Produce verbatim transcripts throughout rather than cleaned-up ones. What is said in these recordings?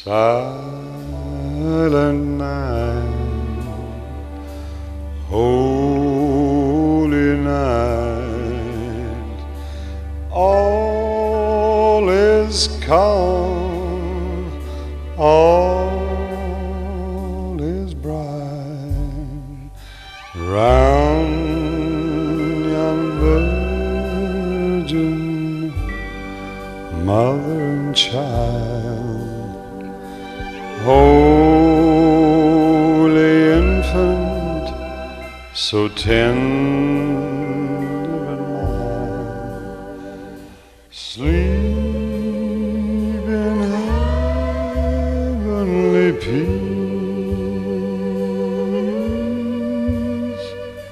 Silent night, holy night, all is calm, all is bright round young virgin, mother and child. Holy infant, so tender and mild, sleep in heavenly peace,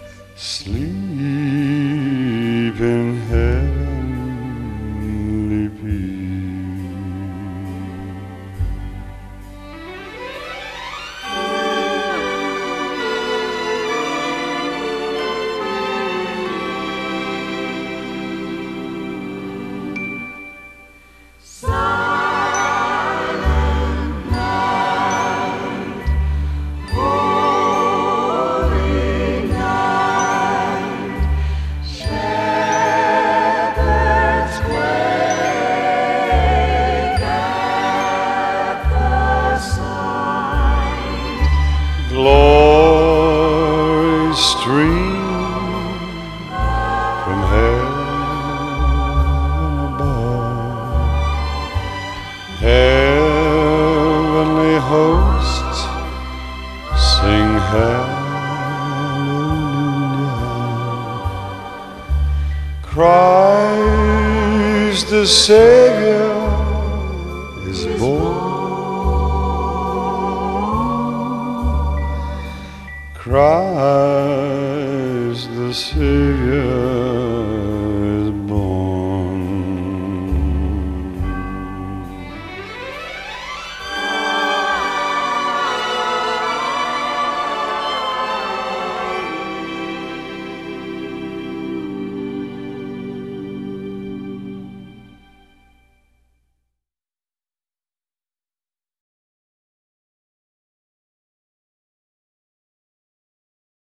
sleep in heavenly peace. Glory stream from heaven above, heavenly hosts sing hallelujah. Christ the Savior is born. Christ the Savior